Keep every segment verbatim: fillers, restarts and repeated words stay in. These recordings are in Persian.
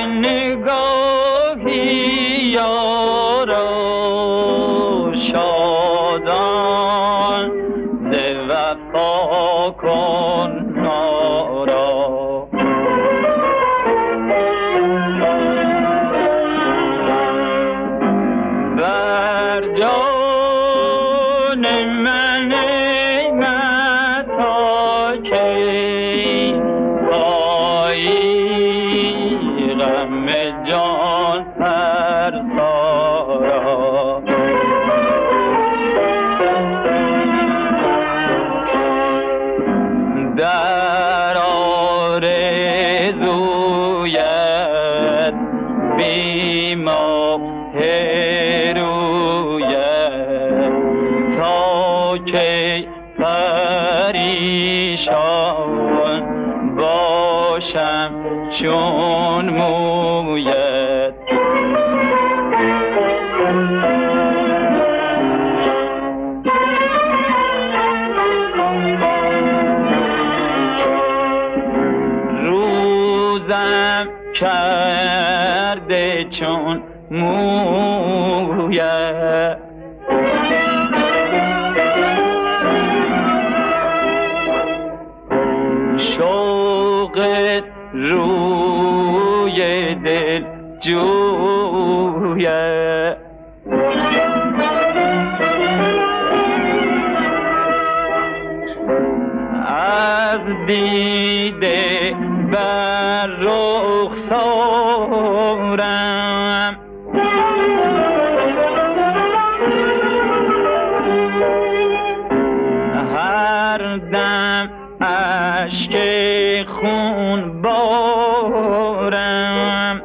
نگاهی یارا شادان ز وفا کن نارا بر جان من ای متا کی پایی غم جان فرسا در آرزویت بیماه رویت تا که پریشان باشم چون مویت روزم کرده چون مویت شوق روی دل جویت از دیده بر رخسارم هر دم اشک خون بارم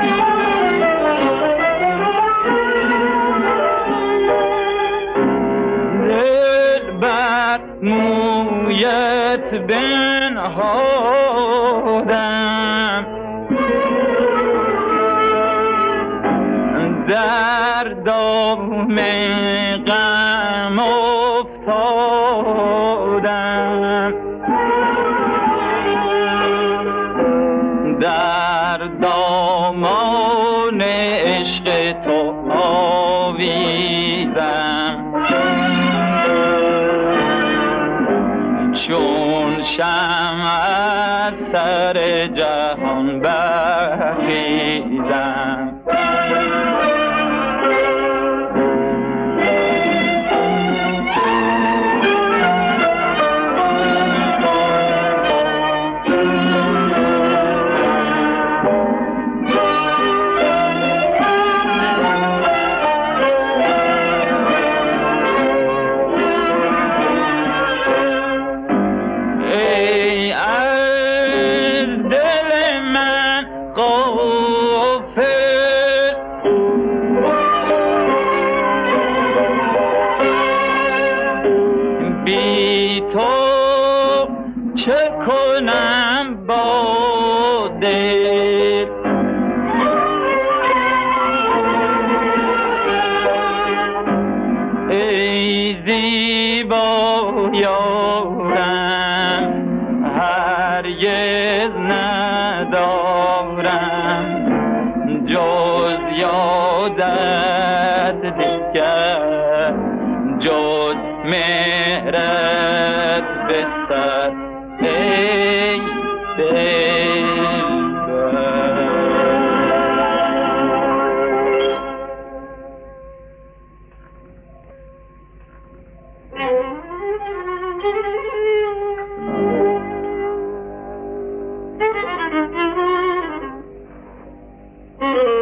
دل بر مویت بنهادم در دام غم افتادم در دامان عشق تو آویزم چون شمع از سر جهان برخیزم بی تو چه کنم با دل ای زیبا یارم هرگز ندارم جز یادت دیگر جز مهرت به سر ای دلبر Mm-hmm.